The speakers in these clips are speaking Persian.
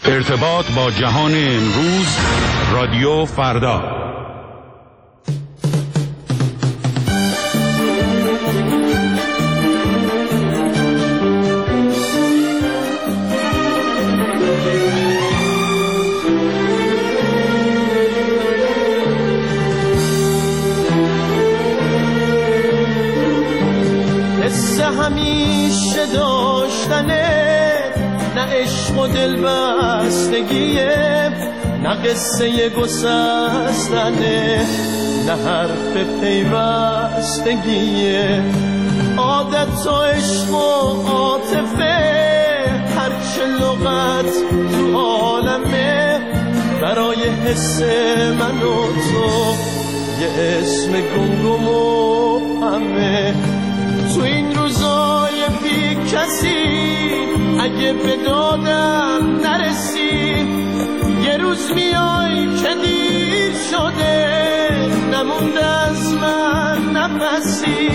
ارتباط با جهان امروز، رادیو فردا. حس همیشه داشتنه، نه عشق و دل بستگیه، نه قصه گسستنه، نه حرف پیوستگیه. عادت و عشق و عاطفه، هرچه لغت تو عالمه، برای حس من و تو یه اسم گمگم و همه. تو این روزای بی کسی اگه به دادم نرسی، یه روز میای که دیر شده، نمونده از من نفسی.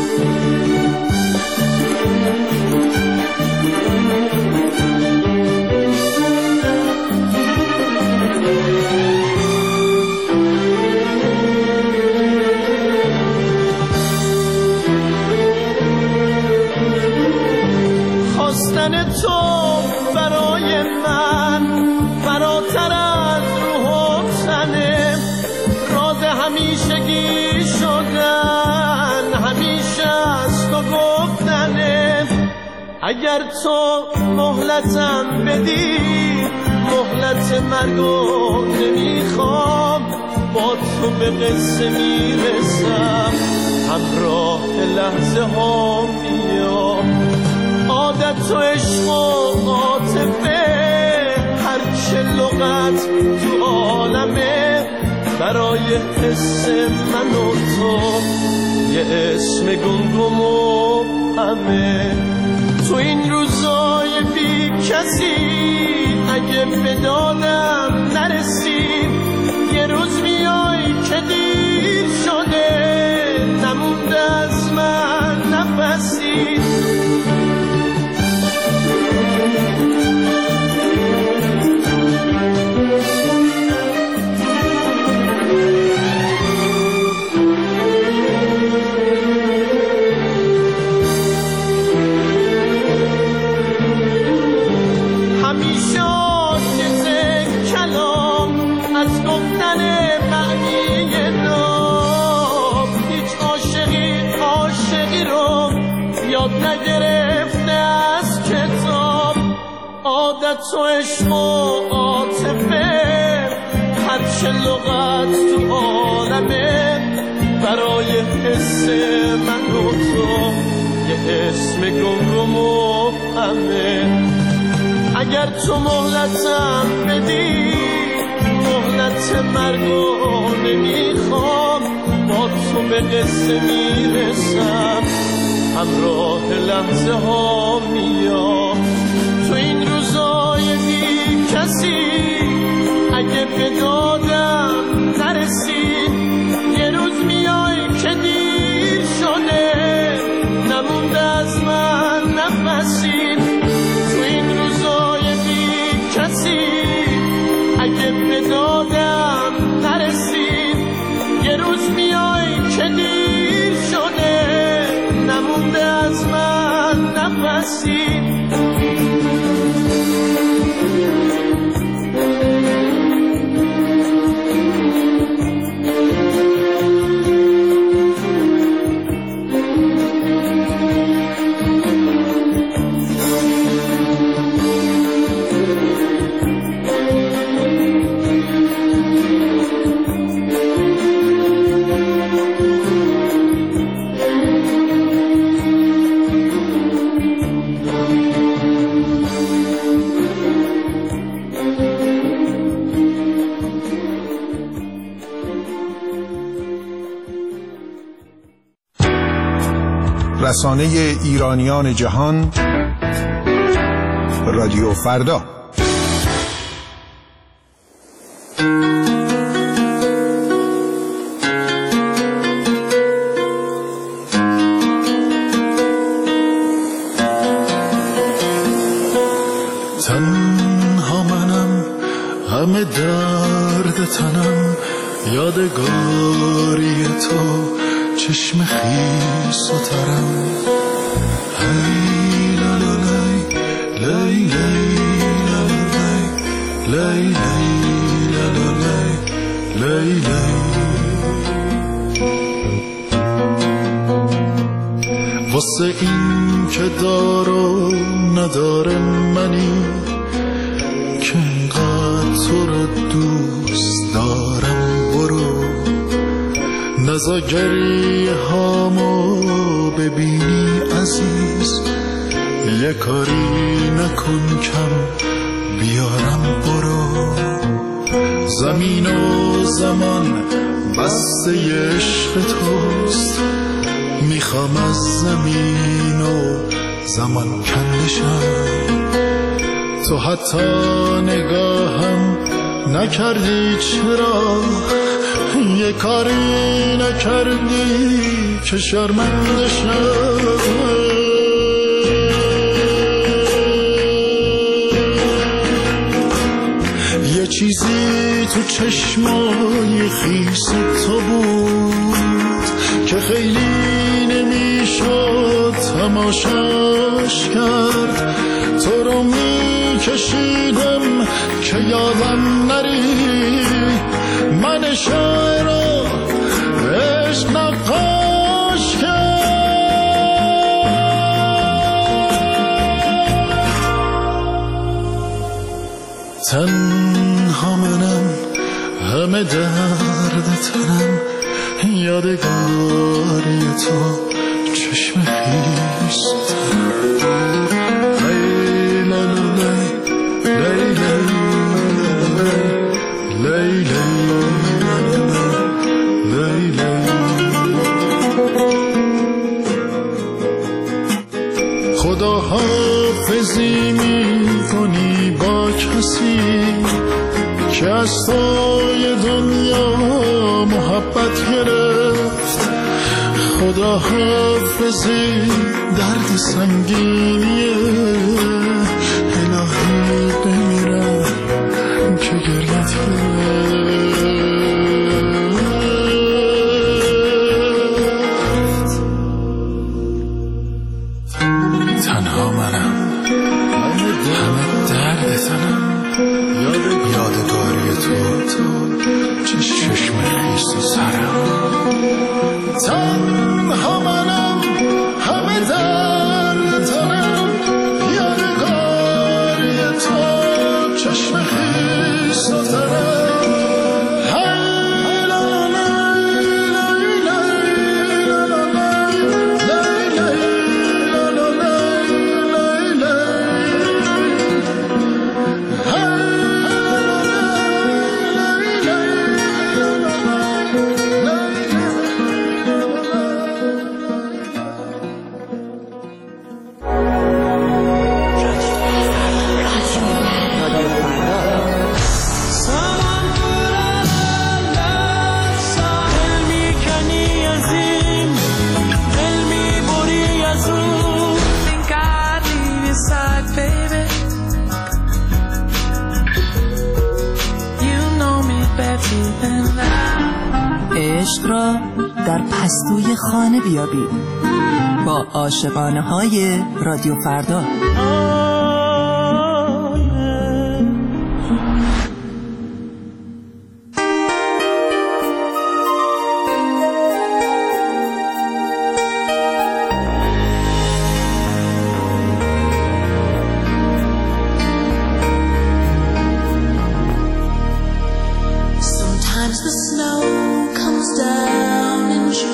خواستن تو برای من فراتر از روح و تنه، راز همیشگی شدن، همیشه از تو گفتنه. اگر تو مهلتم بدی، مهلت مرگو نمیخوام، با تو به قصه میرسم، همراه لحظه ها میام. عادت و عشق و عاطفه، هرچه لغت تو عالمه، برای حس من و تو یه اسم گمگم و همه. تو این روزای بی کسی اگه به دادم نرسی، یه روز میای که دیر شده، نمونده از من نفسی. همیشه عاجز کلام از گفتن معنی نام، هیچ عاشقی رو یاد نگرفته از کتاب. عادت و عشق و عاطفه، هرچه لغت تو عالمه، برای حس من و تو یه اسم گمگم و همه. اگر تو مهلتم بدی، مهلت مرگو نمیخوام، با تو به قصه میرسم، همراه لحظه ها میام. تو این روزای بی کسی اگه به دادم نرسی، یه روز میای که دیر شده، نمونده از من نفسی. تو این روزای بی کسی اگه به دادم نرسی، یه روز میای که دیر شده، نمونده از من نفسی. رسانه ایرانیان جهان، رادیو فردا. تنها منم همه درد تنم یادگاری تو، چشم خیس و ترم. هی لا لا لای لی لی لی لا لا لی لی. واسه این که دار و نداره منی، که انقدر تو رو دوست دارم، برو نزا گریه هامو ببینی عزیز، یه کاری نکن کم بیارم، برو. زمین و زمان بسته عشق توست، میخوام از زمین و زمان کندشم. تو حتی نگاهم نکردی، چرا یه کاری نکردی که شرمنده شم. یه چیزی تو چشمای خیس تو بود که خیلی نمیشد تماشاش کرد. تو رو میکشیدم که یادم نری، من شاعر رو عشق نقاش کرد. تنها منم، همه درد تنم یادگاری تو، چشم خیس ترم. لی لا لا لی لی لی لی لی. خدا حافظی میکنی با کسی که از توی دنیا محبت گرفت. خدا حافظی درد سنگینیه، الهی بمیرم که گریت گرفت. تنها منم، همه درد تنم یادگاری تو، چشم خیس و سرم. تنها منم، همه درد تنم یادگاری تو، چشم خیس و سرم. عشق را در پستوی خانه بیابید با عاشقانه های رادیو فردا.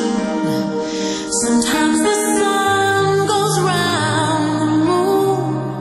Sometimes the sun goes round the moon.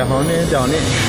جهان دانش.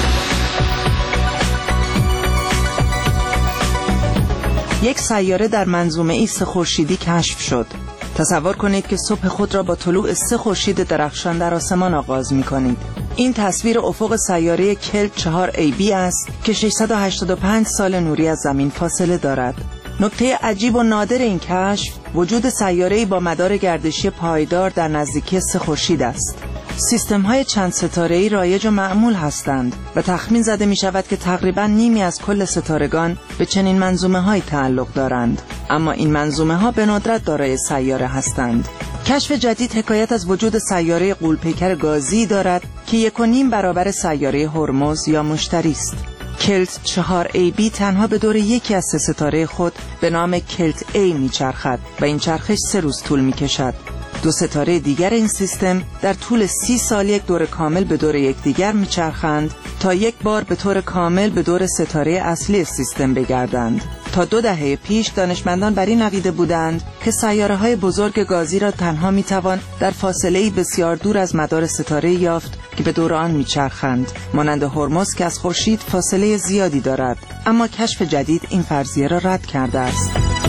یک سیاره در منظومه 3 خورشیدی کشف شد. تصور کنید که صبح خود را با طلوع 3 خورشید درخشان در آسمان آغاز می‌کنید. این تصویر افق سیاره کلت 4AB است که 685 سال نوری از زمین فاصله دارد. نکته عجیب و نادر این کشف وجود سیاره‌ای با مدار گردشی پایدار در نزدیکی 3 خورشید است. سیستم‌های چند ستاره‌ای رایج و معمول هستند و تخمین زده می‌شود که تقریباً نیمی از کل ستارگان به چنین منظومه‌هایی تعلق دارند، اما این منظومه‌ها به ندرت دارای سیاره هستند. کشف جدید حکایت از وجود سیاره غول‌پیکر گازی دارد که 1.5 برابر سیاره هرمز یا مشتری است. کلت 4AB تنها به دور یکی از 3 ستاره خود به نام کلت A می‌چرخد و این چرخش 3 روز طول می‌کشد. 2 ستاره دیگر این سیستم در طول 30 سال یک دور کامل به دور یکدیگر میچرخند تا یک بار به طور کامل به دور ستاره اصلی سیستم بگردند. تا 2 دهه پیش دانشمندان بر این عقیده بودند که سیاره‌های بزرگ گازی را تنها میتوان در فاصله‌ای بسیار دور از مدار ستاره یافت که به دور آن میچرخند، مانند هرمز که از خورشید فاصله زیادی دارد، اما کشف جدید این فرضیه را رد کرده است.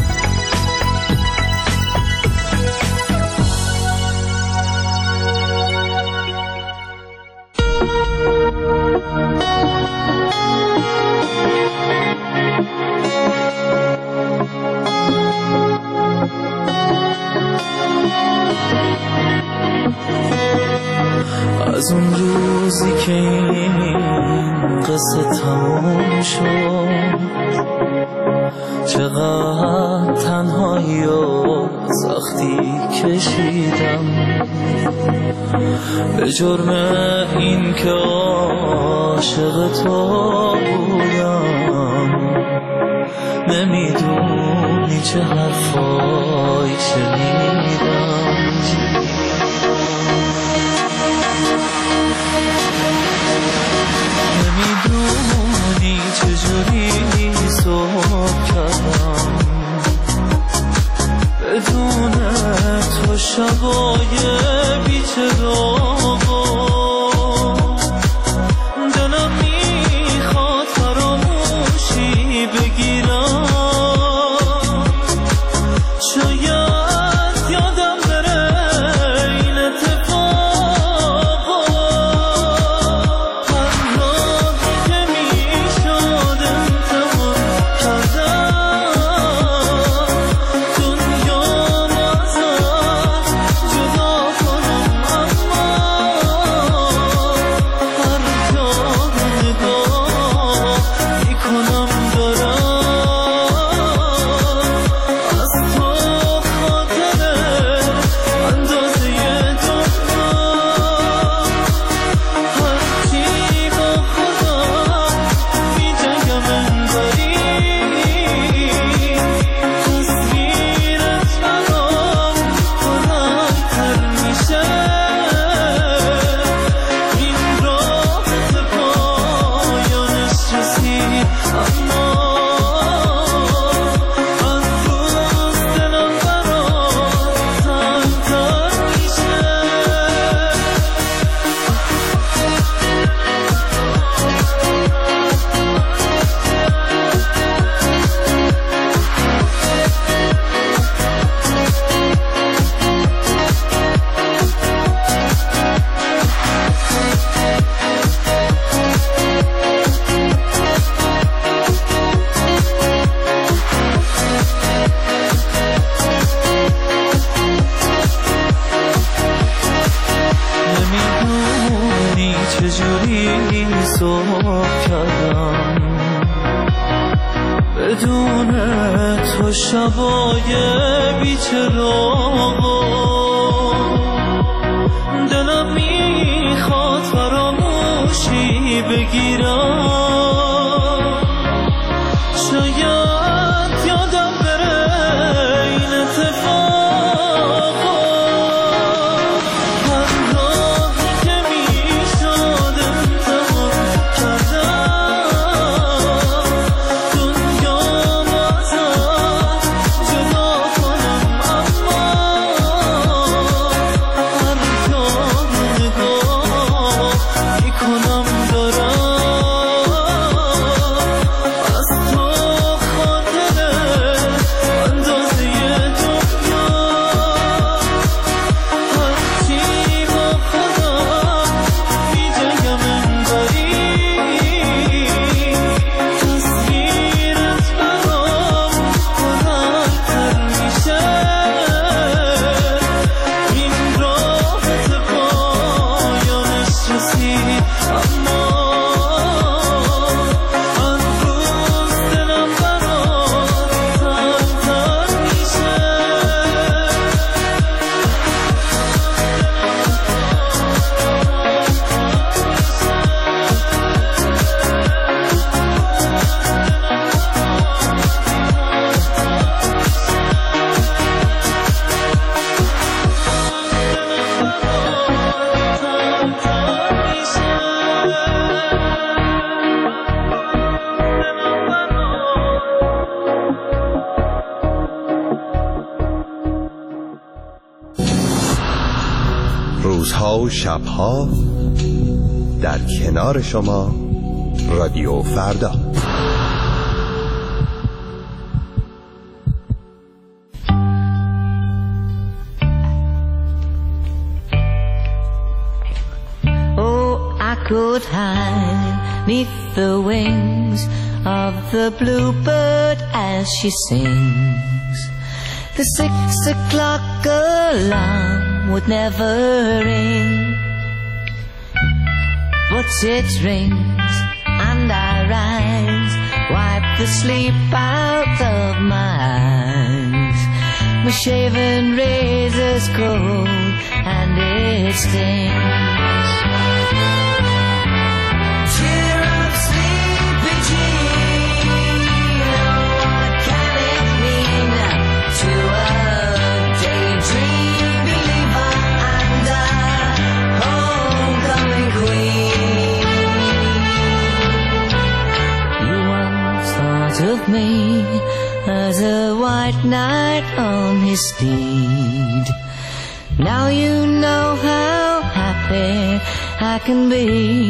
از اون روزی که این قصه تموم شد، چقدر تنهایی و سختی کشیدم به جرم این که عاشق تو بودم. نمیدونی چه حرفایی شنیدم، نمیدونی چجوری صبح کردم بدون تو شبای بی‌چراغ. دلم میخواد فراموشی بگیرم، شاید یادم بره این اتفاقا. هر راهی که میشد امتحان کردم، دنیا ازت جدا کنم، اما هر جا نگاه میکنم دارم از تو خاطره اندازه دنیا. هرچی با خودم میجنگم انگاری تصویرت برام بلندتر میشه. این راه به پایانش رسید، اما از روز دلم برات تنگ‌تر میشه. نمیدونی چجوری صبح کردم بدون تو شبای بی‌چراغ. دلم میخواد فراموشی بگیرم، شاید یادم بره این اتفاقا. هر راهی که میشد امتحان کردم، دنیا ازت جدا کنم، اما هر جا نگاه میکنم روزها و شبها در کنار شما رادیو فردا. I could hide neath the wings of the bluebird as she sings. The 6 o'clock alarm would never ring, but it rings and I rise, wipe the sleep out of my eyes. My shaven razor's cold and it stings. Of me as a white knight on his steed. Now you know how happy I can be.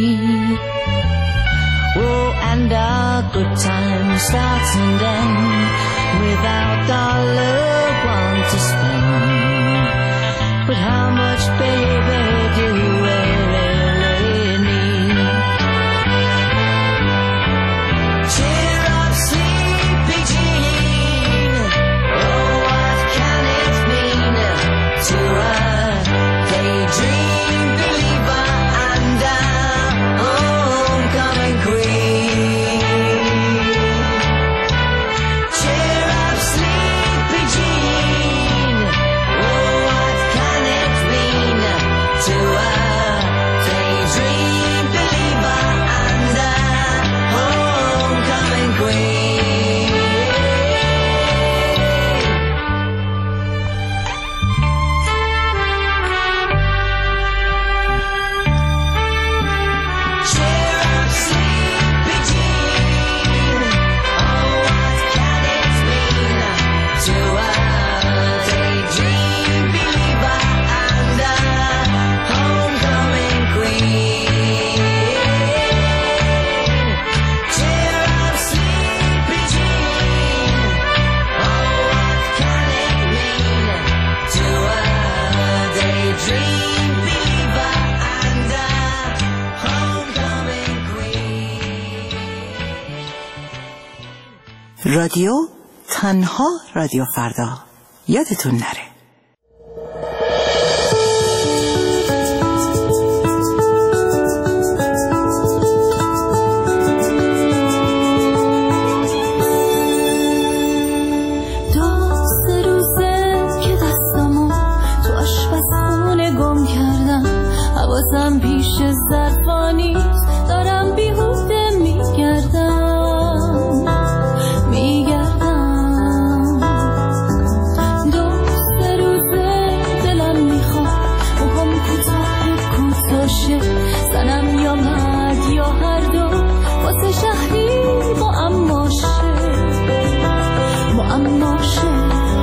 Oh, and our good times start and end without our loved one to spend. But how much, baby, do we really need? Cheer up, sleepy Jean. Oh, what can it mean to a daydream believer and a homecoming queen? Cheer up, sleepy Jean. Oh, what can it mean to a daydream believer and a homecoming queen? Cheer up, sleepy Jean. Oh, what can it mean to a daydream believer and a homecoming queen? Cheer up, sleepy Jean. Oh, what can it mean to a daydream believer and a homecoming queen? رادیو تنها رادیو فردا، یادتون نره. دو سه روزه که دستامو تو آشپزخونه گم کردم، حواسم پیش ظرفا نیست، دارم بیهوده میگردم. دو سه روزه دلم میخواد موهام کوتاه شه، زنم یا مرد یا هر دو، واسه شهری معما شه.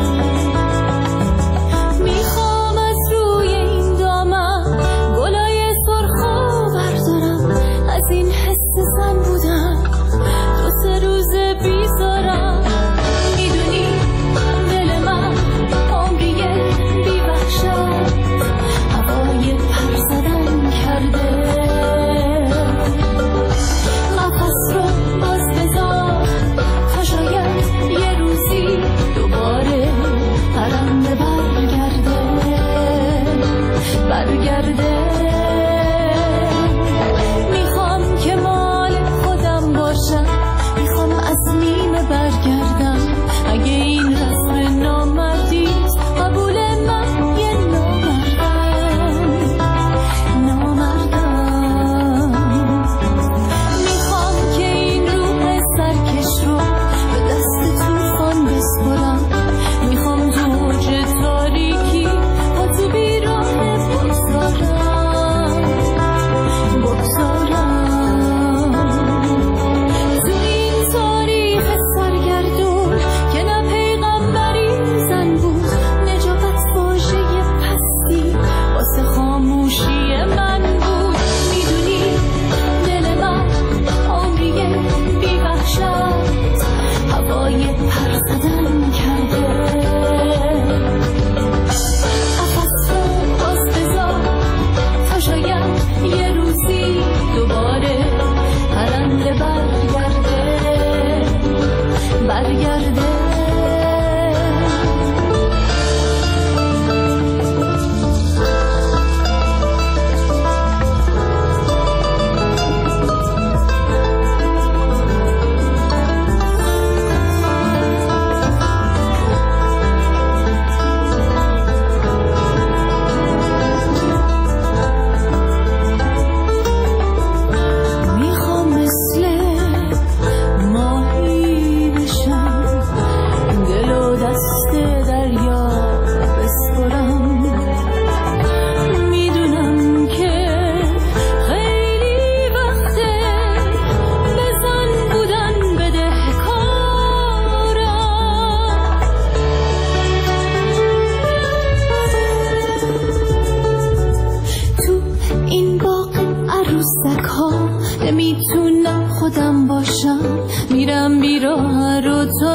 میخوام از روی این دامن گلای سرخو بردارم، از این حس زن بودم دو سه روزه بیزارم. میدونی دل من عمریه بی وحشت هوای پر زدن کرده. قفس رو باز بذار تا شاید یه روزی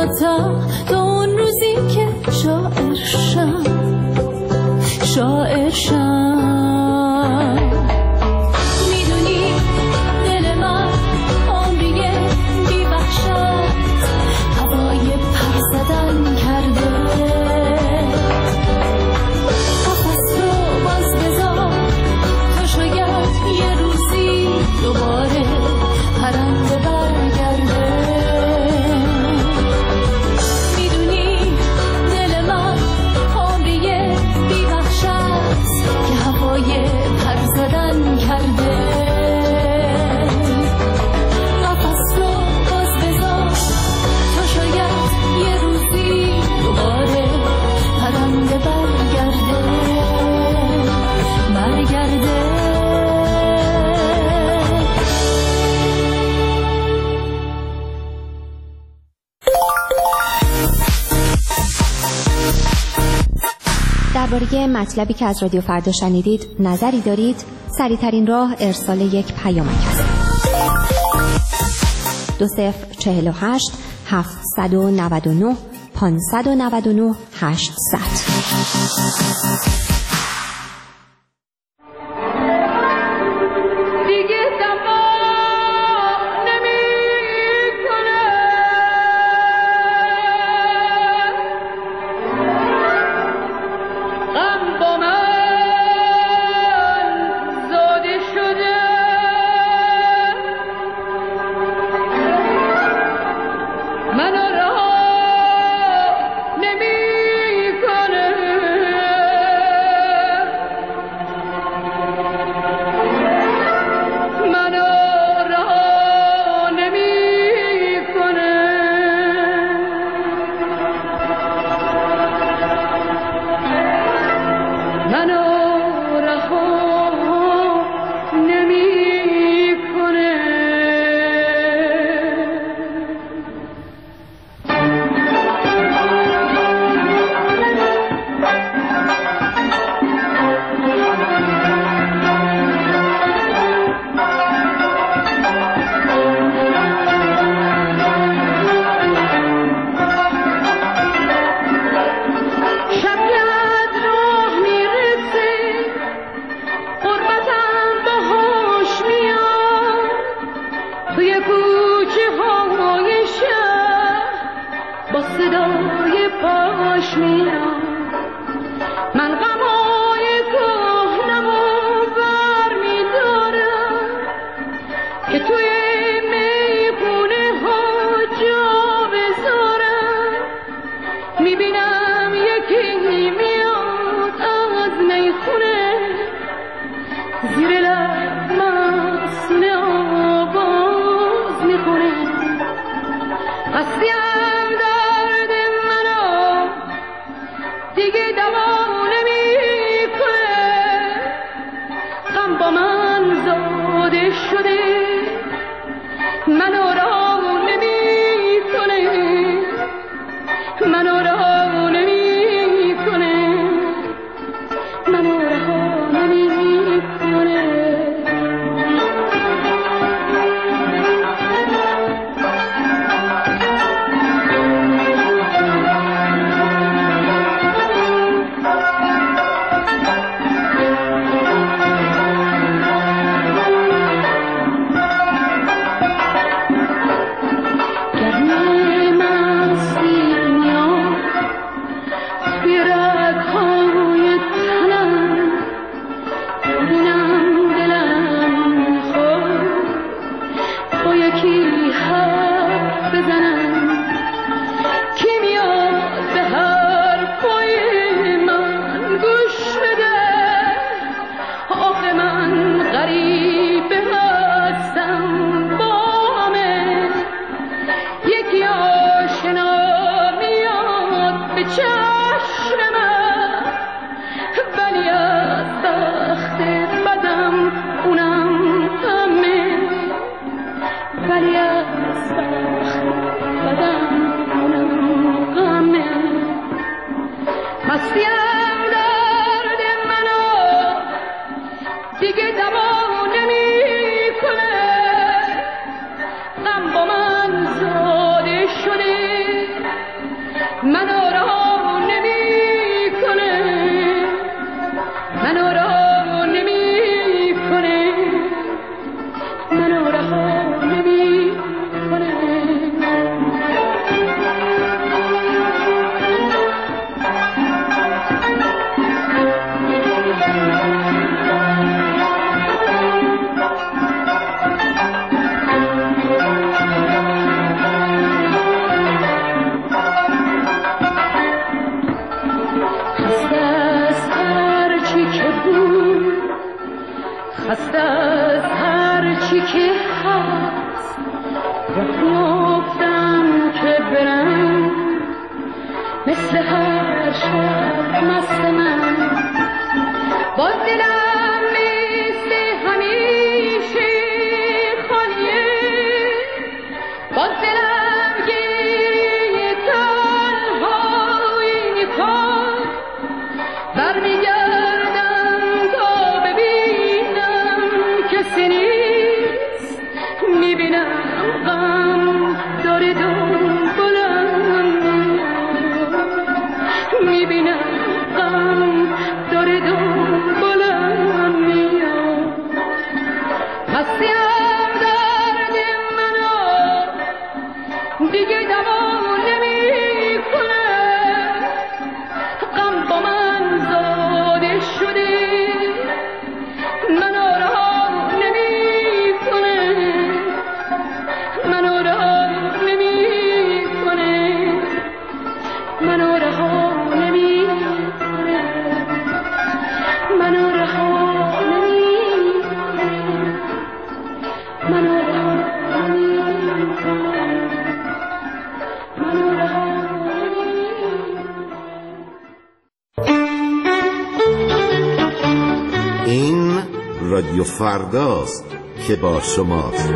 تا اون روزی که شاعر شم میدونی دل من عمریه بی وحشت هوای پر زدن کرده قفس رو باز بذار تا شاید یه روزی دوباره پرنده برگرده میدونی دل من عمریه بی وحشت که هوای پر زدن کرده قفس رو باز بذار تا شاید یه روزی دوباره پرنده برگرده درباره مطلبی که از رادیو فردا شنیدید نظری دارید؟ سریع‌ترین راه ارسال یک پیامک است. 2048 799 599 800. خسته از هر چی که هست میافتم که برم مثل هر شب مست من با دلم مثل همیشه خالیه با دلم گریه تنهایی میکن برمیگردم تا ببینم کسی نیست میبینم غم داره دنبالم میبینم غم داره دنبالم میاد هستیم درد منو دیگه دوا نمیکنه غم با من زاده شده منو رها نمیکنه منو رها نمیکنه منو رها نمیکنه منو رها نمیکنه منو رها نمیکنه منو رها این رادیو فرداست که با شماست.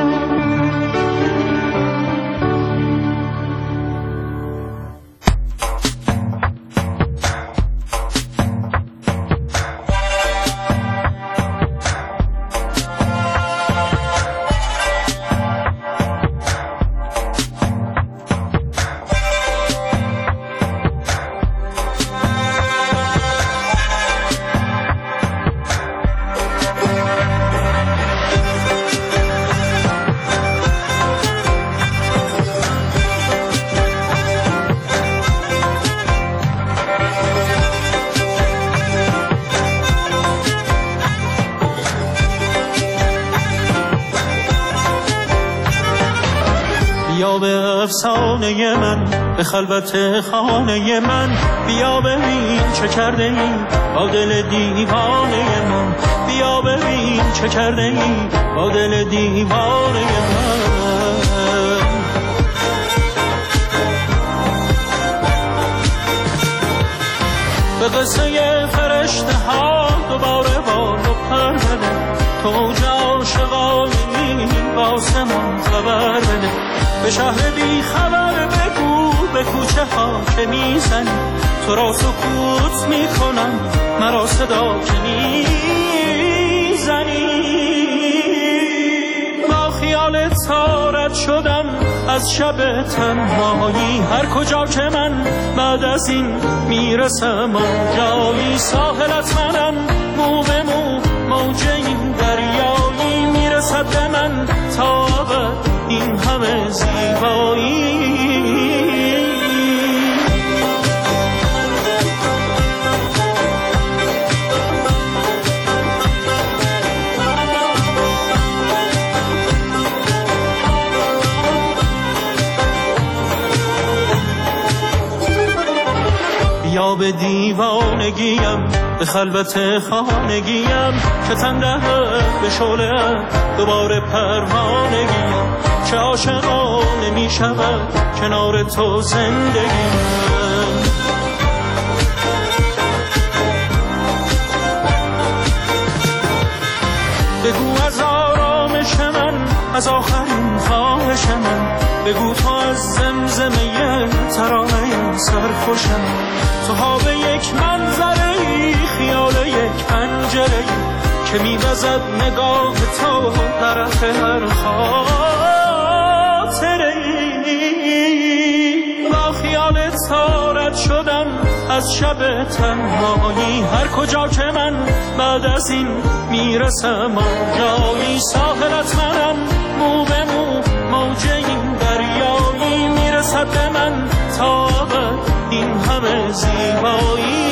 بیا به افسانه من، به خلوت خانه من، بیا ببین چه کرده ای با دل دیوانه من، بیا ببین چه کرده ای با دل دیوانه من. به قصه فرشته ها دوباره بال و پر بده، تو اوج عاشقانه‌ای با آسمان خبر بده، به شهر بی خبر بگو به کوچه ها که میزنی، تو را سکوت میکنم مرا صدا که میزنی. با خیالت سارت شدم از شب تنهایی، هر کجا که من بعد از این میرسم آنجایی، ساحلت منم مو به مو موج این دریایی، میرسد به من تا ابد این همه زیبایی. بیا به دیوانگیم، به خلوت خانگیم، که تنده به شعله دوباره پروانگیم، چه عاشقانه می شود کنار تو زندگیم. بگو از آرامش من، از آخرین خواهش من، بگو تو از زمزمه ترانه سرخوشم، تو ها به یک منظره، خیال یک پنجره که می‌وزد نگاه تو طرف هر خاطره. با خیالت سارت شدم از شب تنهایی، هر کجا که من بعد از این میرسم آنجایی، ساحلت منم مو به مو موج این دریایی، میرسد به من تا ابد این همه زیبایی.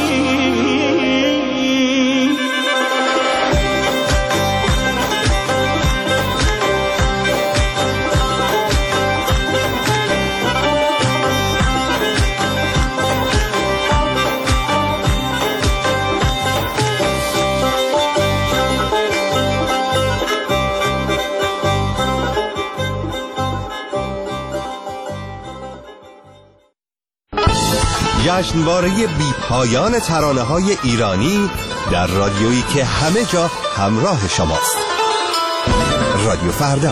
جشنواره بی‌پایان ترانه‌های ایرانی در رادیویی که همه جا همراه شماست. رادیو فردا.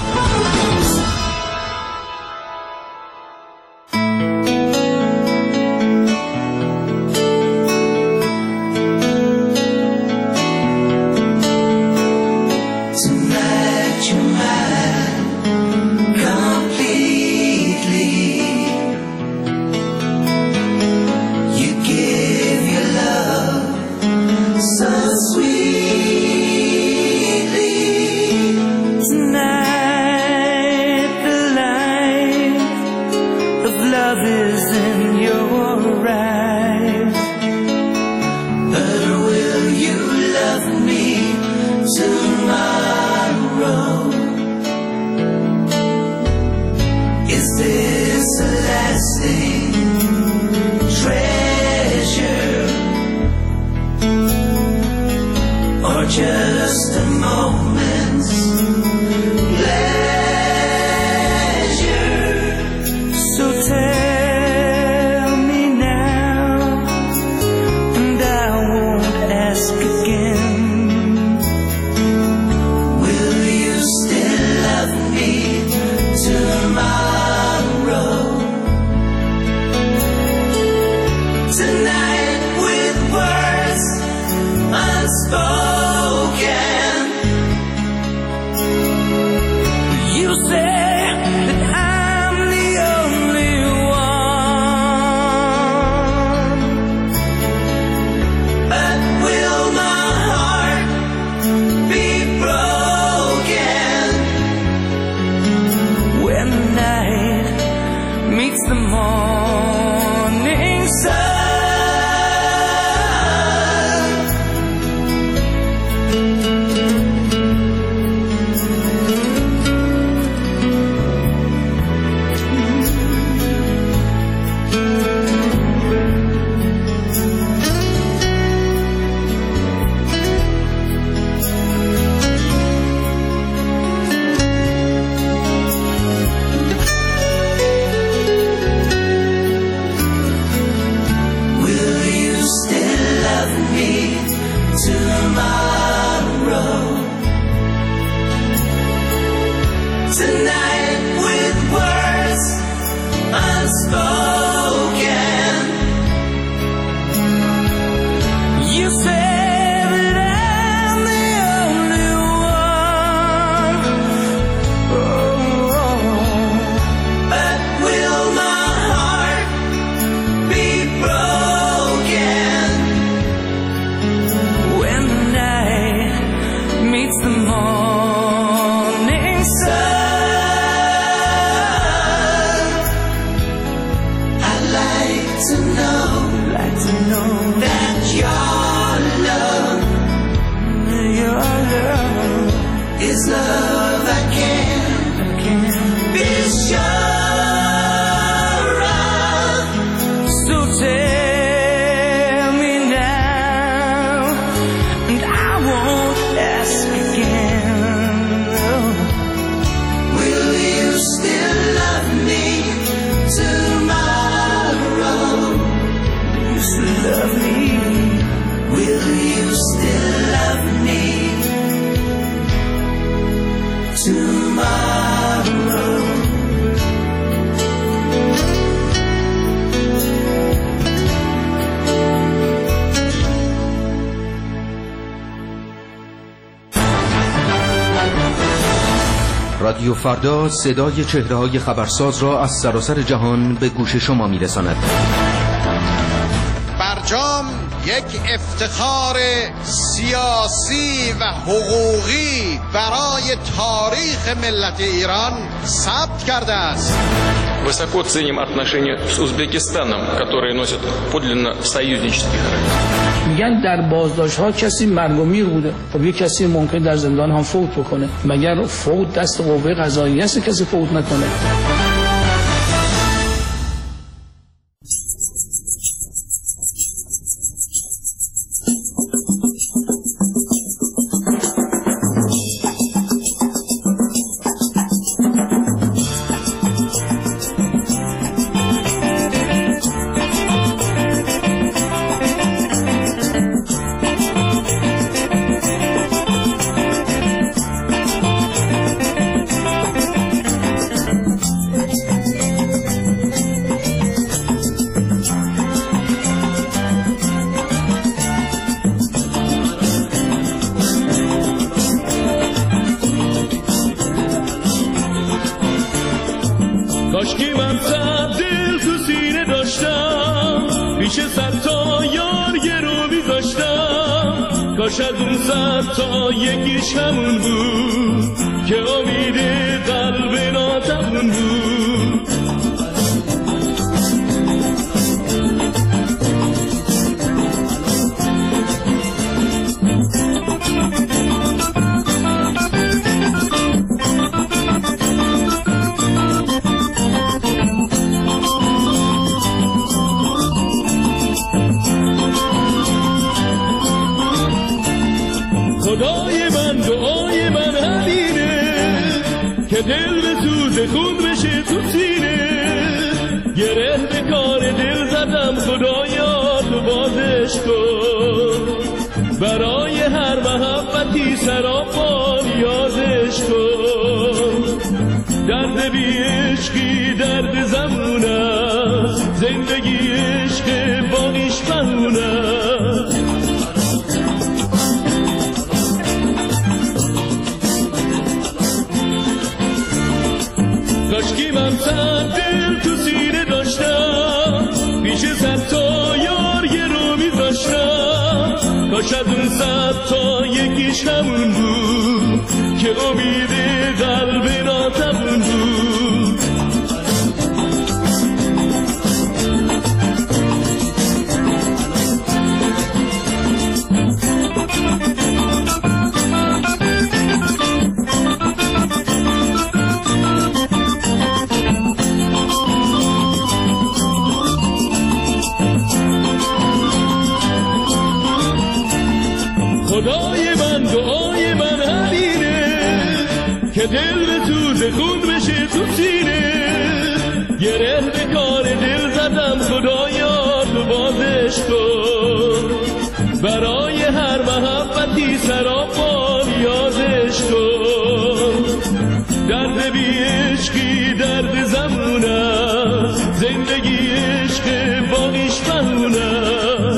رادیو فردا صدای چهره‌های خبرساز را از سراسر جهان به گوش شما می‌رساند. برجام یک افتخار سیاسی و حقوقی برای تاریخ ملت ایران ثبت کرده است. Высоко ценим отношения с Узбекистаном, которые носят подлинно союзнический характер. میگن در بازداشت‌ها کسی مرگ و میر بوده. خب یک کسی ممکن در زندان هم فوت بکنه. مگر فوت دست قوه قضاییه است کسی فوت نکنه؟ پیش 100 تا یار گرو میذاشتم، کاش از اون 100 تا یکیش همون بود که امید قلب ناتمون بود. خدای من دعای من همینه که دل به سوز خون بشه تو سینه، گره به کار دل زدم خدایا تو بازش کن، برای هر محبتی سراپا نیازش کن. درد بی عشقی درد زمونه، زندگی عشق باقیش بهونه. کاشکی من 100 دل تو سینه داشتم، پیش 100 تا یار گرو میذاشتم، کاش از اون 100 تا یکیش همون بود که امید قلب ناتمون بود. خدای من دعای من همینه که دل به سوز خون بشه تو سینه، گره به کار دل زدم خدایا تو بازش کن، برای هر محبتی سراپا نیازش کن. درد بی عشقی درد زمونه، زندگی عشق باقیش بهونه.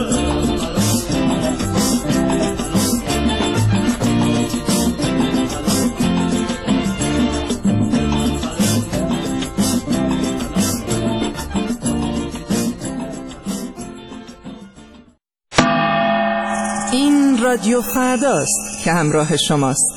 رادیو فرداست که همراه شماست.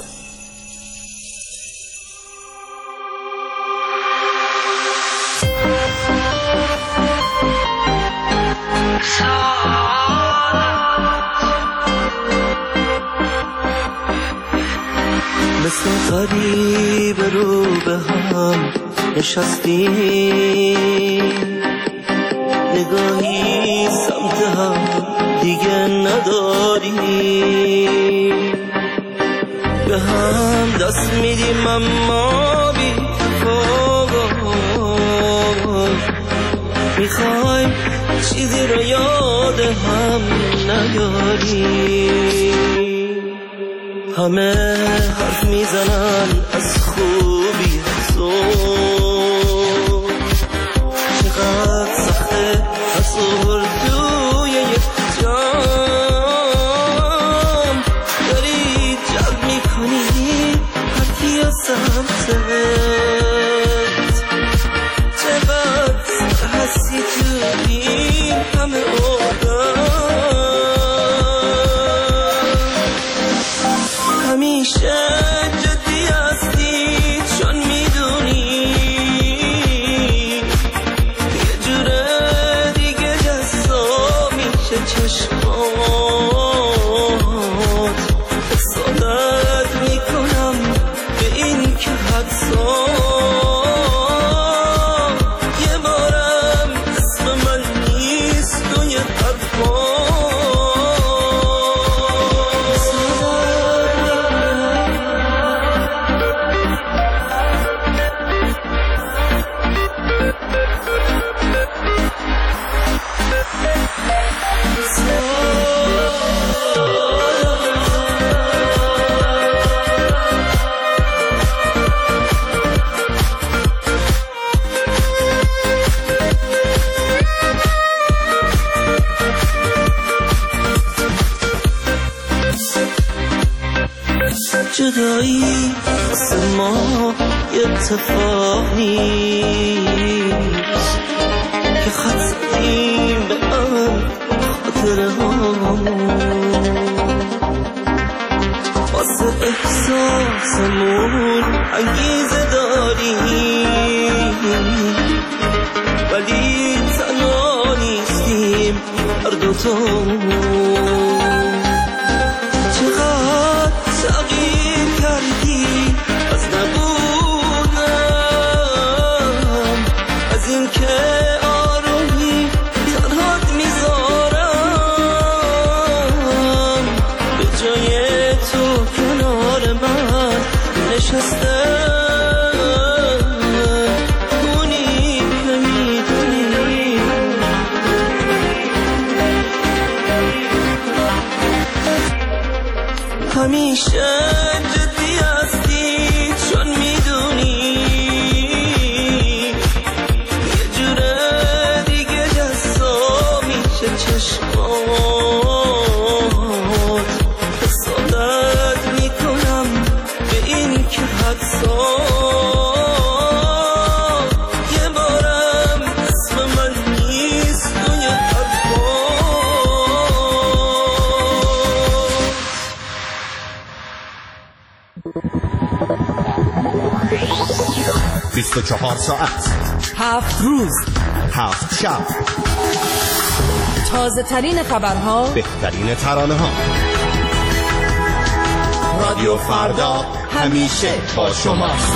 مثل غریب رو به هم نشستیم، نگاهی سمت هم دیگه نداریم، به هم دست میدیم اما بی تفاوت، میخوایم چیزی رو یاد هم نیاریم. همه حرف میزنن از خوبی تو، چقدر سخته حضور توی یک جام، داری جلب میکنی هرکی از سمتت، چقدر هستی تو این همه آدم، همیشه جدی هستی چون میدونی یه جوره دیگه جذاب میشه چشمات، حسادت میکنم به این که حدسا یه بارم اسم من نیست توی حرفا. جدایی واسه ما یه اتفاق نیست که خط زدیم به هم خاطره واسه احساسمون انگیزه داری ولی تنها نیستیم هر دوتامون چقدر تغییر کردی از نبودم از این که آرومی تنهات میذارم به جای تو کنار من نشسته اونی که میدونی همیشه جدی هستی چون میدونی یه جوره دیگه جذاب میشه چشمات حسادت میکنم به این که حدسا یه بارم اسم من نیست توی حرفا 24 ساعت 7 روز 7 شب تازه ترین خبرها بهترین ترانه ها رادیو فردا همیشه با شماست.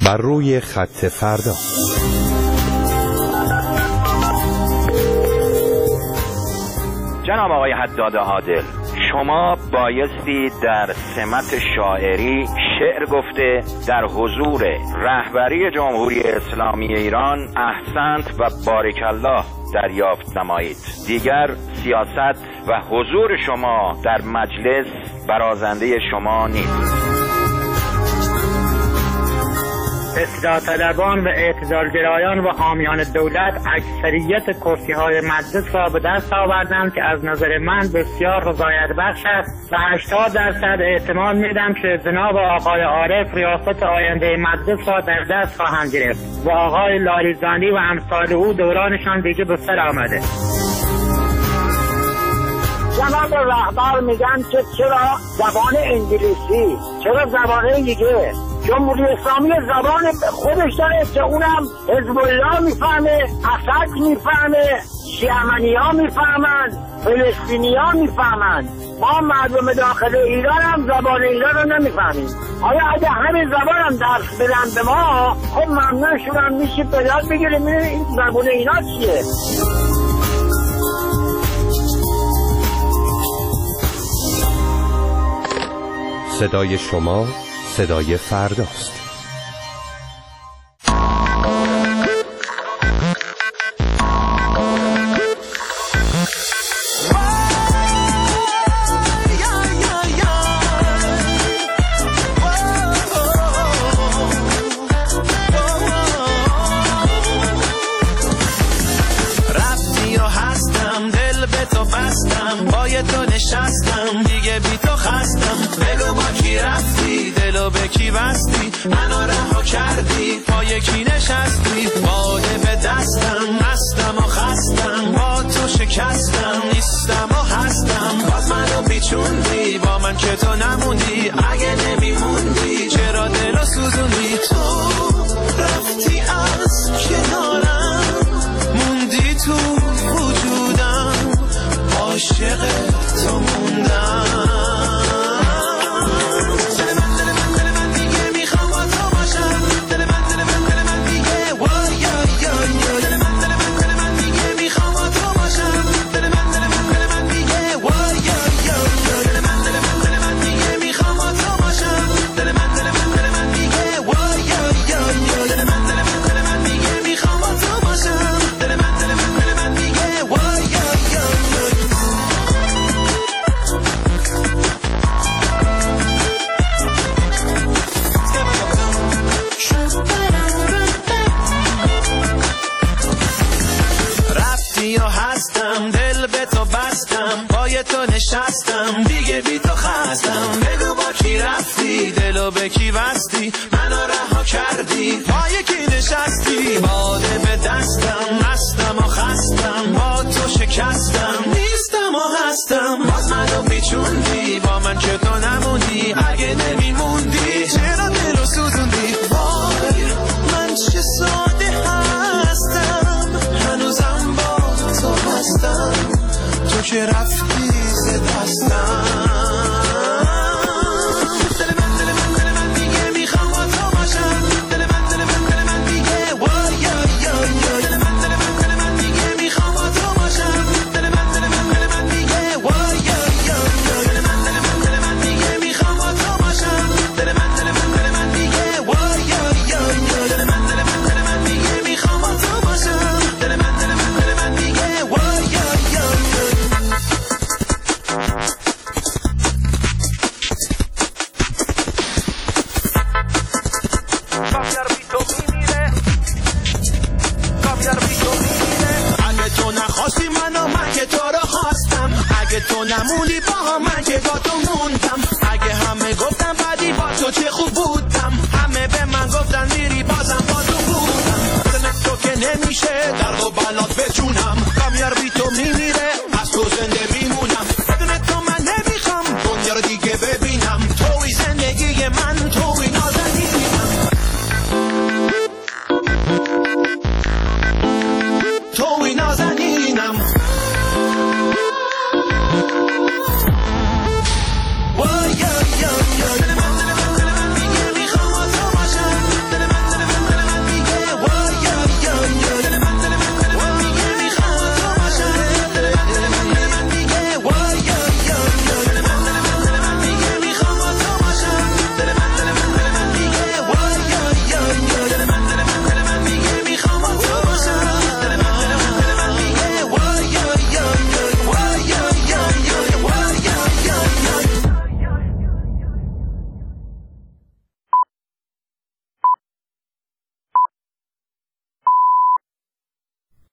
بر روی خط فردا. جناب آقای حداد عادل، شما بایستی در سمت شاعری شعر گفته در حضور رهبری جمهوری اسلامی ایران احسنت و بارکالله دریافت نمایید. دیگر سیاست و حضور شما در مجلس برازنده شما نیست. اصلاح طلبان و اعتدالگرایان و حامیان دولت اکثریت کرسی‌های مجلس را به دست آوردند که از نظر من بسیار رضایت بخش است و 80% احتمال میدم که جناب آقای عارف ریاست آینده مجلس را در دست خواهند گرفت و آقای لاریجانی و امثال او دورانشان دیگه به سر آمده. جناب رهبر میگن که چرا زبان انگلیسی، چرا زبان دیگه؟ جمهوری اسلامی زبان خودش داره که اونم حزب الله میفهمه، اسد میفهمه، شیعمنی ها میفهمن، فلسطینی ها میفهمن. ما مردم داخل ایران هم زبان ایران رو نمیفهمیم. آیا اگه همین زبان هم درس بدن به ما، خب ممنون شدن میشیم به یاد بگیریم این زبان اینا چیه؟ صدای شما صدای فرداست. رفتی و هستم دل به تو بستم، پای تو نشستم دیگه بی تو خستم. بگو با کی رفتی دلو به کی بستی، منو رها کردی پای کی نشستی. باده به دستم مستم و خستم، با تو شکستم نیستم و هستم. باز منو پیچوندی با من که تو نموندی، اگه نمیموندی چرا دلو سوزوندی. تو رفتی از کنارم موندی تو وجودم، عاشق تو موندم. نشستم دیگه بی تو خستم. بگو با کی رفتی دلو به کی بستی، منو رها کردی پای کی نشستی. باده به دستم مستم و خستم، با تو شکستم نیستم و هستم. باز منو پیچوندی با من که تو نموندی، اگه نمیموندی چرا دلو سوزوندی. وای من چه ساده هستم، هنوزم با تو هستم. تو که رفتی دستم تو نموندی با من که با تو موندم. اگه همه گفتم بعدی با تو چه خوب بودم، همه به من گفتن میری بازم با تو بودم. بدن تو که نمیشه درد و